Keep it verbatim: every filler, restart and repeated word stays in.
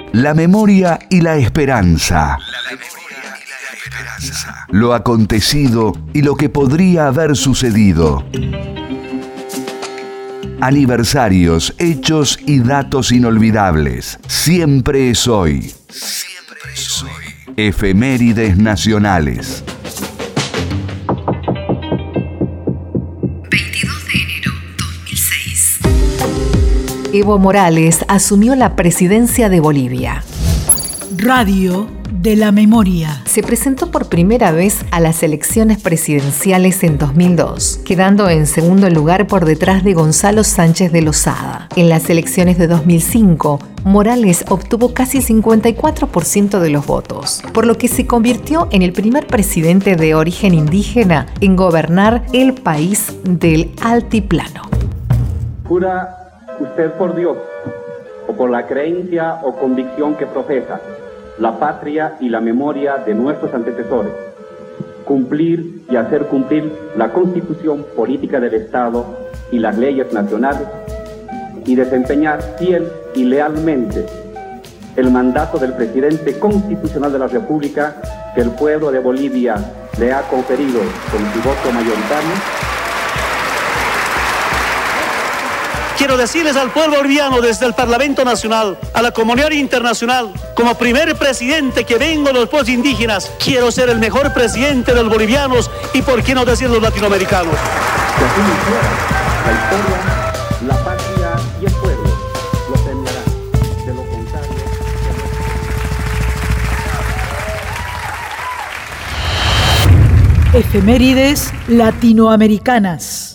La memoria y la esperanza. La memoria y la esperanza. Lo acontecido y lo que podría haber sucedido. Aniversarios, hechos y datos inolvidables. Siempre es hoy. Siempre es hoy. Efemérides nacionales. veintidós de enero dos mil seis. Evo Morales asumió la presidencia de Bolivia. Radio de la Memoria. Se presentó por primera vez a las elecciones presidenciales en dos mil dos, quedando en segundo lugar por detrás de Gonzalo Sánchez de Lozada. En las elecciones de dos mil cinco, Morales obtuvo casi cincuenta y cuatro por ciento de los votos, por lo que se convirtió en el primer presidente de origen indígena en gobernar el país del altiplano. Jura usted por Dios, o por la creencia o convicción que profesa, la patria y la memoria de nuestros antecesores, cumplir y hacer cumplir la Constitución Política del Estado y las leyes nacionales, y desempeñar fiel y lealmente el mandato del presidente constitucional de la República que el pueblo de Bolivia le ha conferido con su voto mayoritario. Quiero decirles al pueblo boliviano desde el Parlamento Nacional, a la comunidad internacional, como primer presidente que vengo de los pueblos indígenas, quiero ser el mejor presidente de los bolivianos y por qué no decir los latinoamericanos. Que así lo hiciera, la historia, la patria y el pueblo lo premiarán. De lo contrario, Efemérides latinoamericanas.